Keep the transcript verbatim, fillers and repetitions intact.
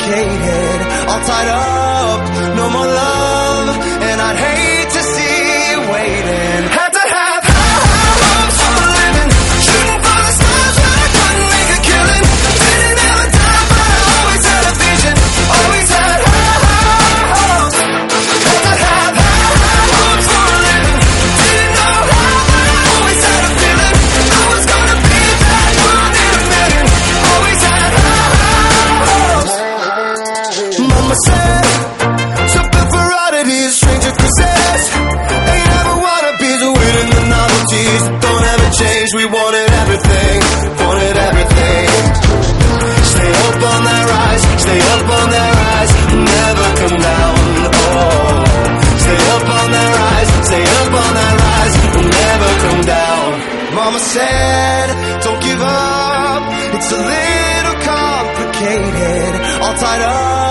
complicated, all tied up, no more love, and I'd hate to see you waiting. Had to have high, high hopes for a living, shooting for the stars but I couldn't make a killing. Didn't ever die but I always had a vision, always had high, high hopes. Had to have high, high hopes for a living, didn't know how but I always had a feeling I was gonna be that one in a million. Always had high, high hopes. Mama said, something for oddities, stranger kisses. Ain't ever wannabes, waiting the novelties. Don't ever change, we wanted everything, wanted everything. Stay up on that rise, stay up on that rise, never come down, oh. Stay up on that rise, stay up on that rise, never come down. Mama said, don't give up, it's a little complicated, all tied up,